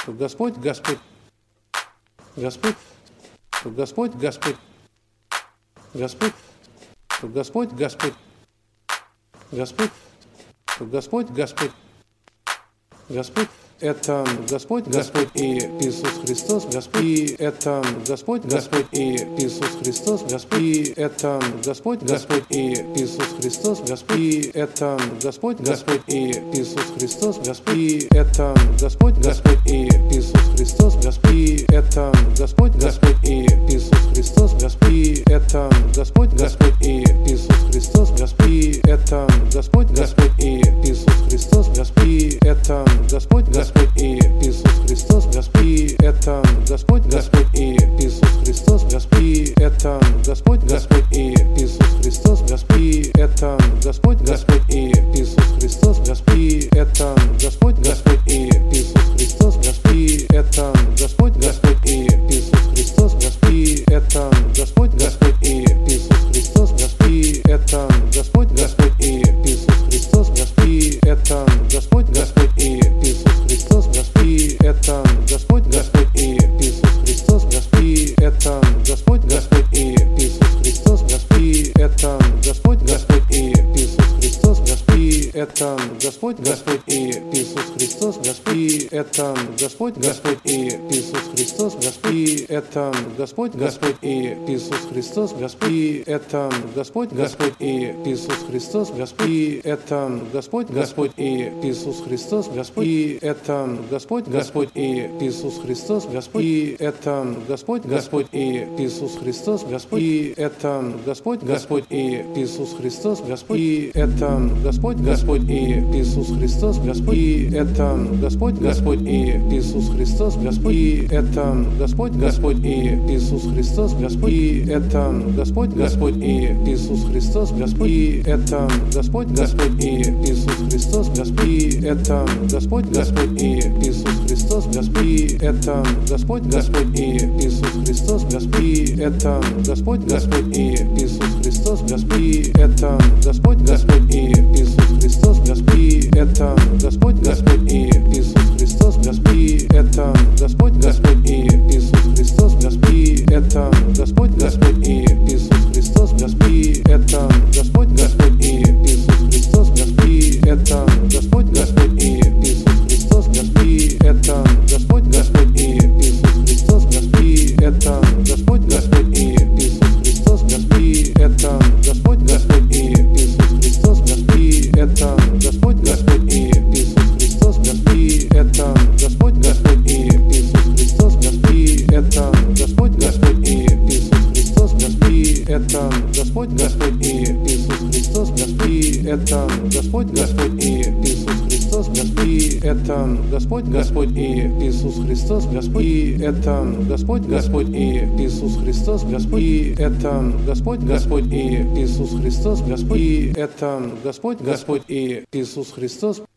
Господь, Господь, Господь, Господь, Господь, Господь, Господь, Господь, Господь, Господь, Господь, Господь. Это Господь, Господь и Иисус Христос, Господь, и это Господь, Господь и Иисус Христос, Господь, и это Господь, Господь и Иисус Христос, Господь, и это Господь, Господь и Иисус Христос, Господь, и это Господь, Господь и Иисус Христос, Господь, и это Господь, Господь и Иисус Христос, Господь, и это Господь, Господь и Иисус Христос, Господь, и это Господь, Господь и Иисус Христос, Господь, и это Господь, Господь и Иисус Христос, Господь, и это Господь, Господь и Иисус Христос, Господь, и это Господь, Господь и Иисус Христос, Господь, и это Господь, Господь и Иисус Христос, Господь, и это Господь, Господь и Иисус Христос, Господь, и это Господь, Господь и Иисус Христос, Господь, и это Господь, Господь и Иисус Христос, Господь, и это Господь, Господь и Иисус Христос, Господь, и это Господь, Господь и Иисус Христос, Господь, и это Господь, Господь и Иисус Христос, Господь, и это Господь, Господь и Иисус Христос, Господь, и это Господь, Господь и Иисус Христос, Господь, и это Господь, Господь и Иисус Христос, Господь, и это Господь, Господь и Иисус Христос, Господь, и это Господь, Господь и Иисус Христос, Господь, и это Господь, Господь и Иисус Христос, Господь, и это Господь, Господь и Иисус Христос, Господь, и это Господь, Господь и Иисус Христос, Господь, и это Господь, Господь и Иисус Христос, Господь, и это Господь, Господь и Иисус Христос, Господь, и это Господь, Господь и Иисус Христос, Господь, и это Господь, Господь и Иисус Христос, Господь, и это Господь, Господь и Иисус Христос, Господь, и это Господь, Господь и Иисус Христос, Господь, и это Господь, Господь и Иисус Христос, Господь, и это Господь, Господь и Иисус Христос, Господь, и это Господь, Господь и Иисус Христос, Господь, и это Господь, Господь и Иисус Христос, Господь, и это Господь, Господь и Иисус Христос, Господь, и это Господь, Господь и Иисус Христос, Господь, и это Господь, Господь и Иисус Христос, Господь, и это Господь, Господь и Иисус Христос, Господь, и это Господь, Господь и Иисус Христос, Господь, и это Господь, Господь и Иисус Христос, Господь, и это Господь, Господь и Иисус Христос, Господь, и это Господь, Господь и Иисус Христос, Господь, и это Господь, Господь и Иисус Христос, Господь, и это Господь, Господь и Иисус Христос, Господь, и это Господь, Господь и Иисус Христос, Господь, и это Господь, Господь и Иисус Христос, Господь, и это Господь, Господь и Иисус Христос, Господь, и это Господь, Господь и Иисус Христос, Господь, и это Господь, Господь и Иисус Христос, Господь, и это Господь, Господь и Иисус Христос, Господь, и это Господь, Господь и Иисус Христос, Господь, и это Господь, Господь и Иисус Христос.